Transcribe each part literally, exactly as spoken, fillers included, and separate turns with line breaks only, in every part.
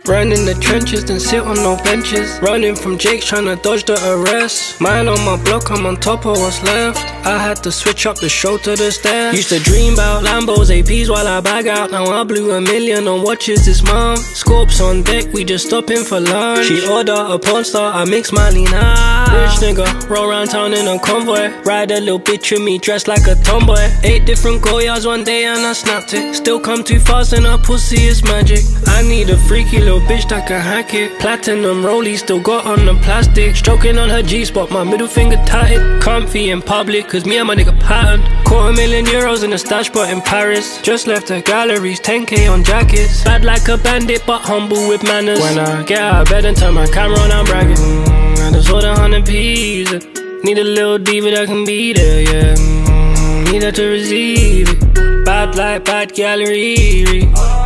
Run in the trenches, then sit on no benches. Running from Jake, tryna dodge the arrest. Mine on my block, I'm on top of what's left. I had to switch up the show to the staff. Used to dream about Lambos, A Ps while I bag out. Now I blew a million on watches this month. Scopes on deck, we just stopping for lunch. She order a porn star, I mix my Lina. Rich nigga, roll around town in a convoy. Ride a little bitch with me, dressed like a tomboy. Eight different Goyas one day and I snapped it. Still come too fast and her pussy is magic. I need a freaky little bitch that can hack it. Platinum rollie still got on the plastic. Stroking on her G-spot, my middle finger tatted. Comfy in public, cause me and my nigga patterned. Quarter million euros in a stash spot in Paris. Just left the galleries, ten K on jackets. Bad like a bandit but humble with manners. When I get out of bed and turn my camera on, I'm bragging. mm, I just ordered a hundred P's. Need a little diva that can be there, yeah. mm, Need her to receive it. Bad like bad gallery.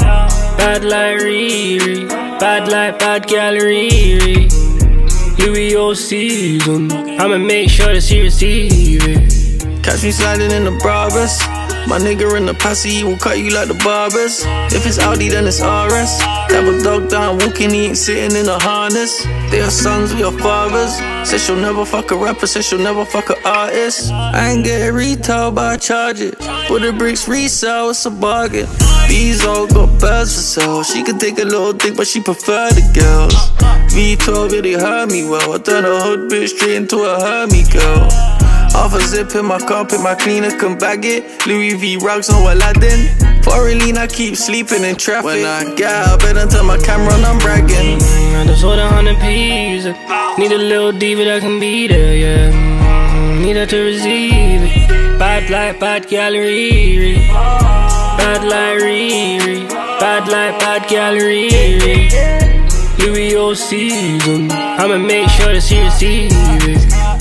Bad like Riri. Bad like bad gallery. Louis all season. I'ma make sure that she receive it.
Catch me sliding in the Brabus. My nigga in the posse, he will cut you like the barbers. If it's Audi, then it's R S. Have a dog down walking, he ain't sitting in a harness. They are sons, we are fathers. Said she'll never fuck a rapper, said she'll never fuck a artist. I ain't get retail, but I charge it. With the bricks resell, it's a bargain. These all got birds for sale. She could take a little dick, but she prefer the girls. V twelve, yeah, they heard me well. I turn a hood bitch straight into a Hermie girl. Off a zip in my carpet, my cleaner can bag it. Louis V rugs on Aladdin. Foreign lean, I keep sleeping in traffic. When I get out of bed and turn my camera on, I'm bragging.
mm, I just ordered a hundred P's. Need a little diva that can be there, yeah. mm, Need her to receive it. Bad like bad gallery. Bad like Riri. Bad like bad gallery. Louis all season. I'ma make sure that she receive it.